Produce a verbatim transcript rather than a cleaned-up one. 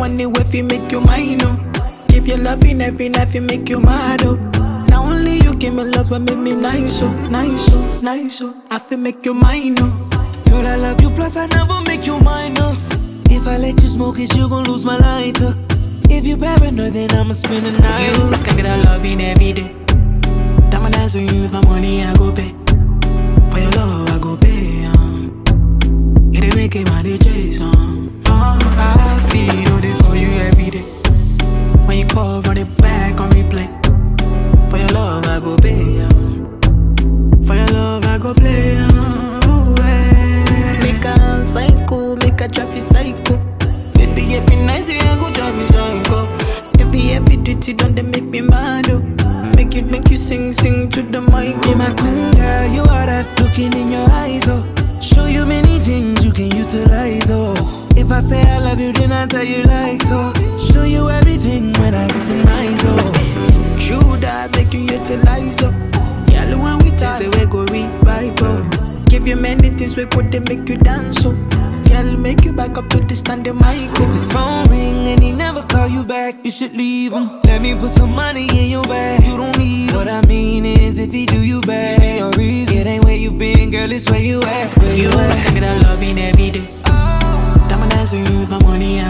money if you make you mine, oh. Give you loving every night, you make you mad, oh. Now only you give me love and make me nice, oh, nice, oh, nice, oh. I feel make you mine, oh. Girl, I love you, plus I never make you minus. If I let you smoke it, you gon' lose my lighter. If you paranoid, then I'ma spend the night. You can get a loving every day. Diamond dance on you, the money I go pay. For your love, I go pay, um. It ain't make it my D Js, um. Oh, I feel it for you every day. When you call, run it back on replay. For your love, I go pay, um. For your love, I go play, um. Ooh, hey. Make a psycho, make a traffic psycho. Baby, every night say I go drive me psycho. Every, every duty done, they make me mad, oh. Make you, make you sing, sing to the mic. Be my queen, girl, you are that looking in your eyes, oh. Show you many things you can utilize, oh. If I say I love you, then I tell you like so. Show you everything when I get to nice, oh. True that make you utilize, oh. Yeah, when we taste the way go revive, oh. Give you many things we could they make you dance, oh. Girl, make you back up to the standing mic. If his phone ring and he never call you back, you should leave him. Let me put some money in your bag. You don't need him. What I mean is, if he do you bad, it ain't your reason. It ain't where you been, girl, it's where you at. Where you, you at? can get a loving every day. Diamond dance on you, the money I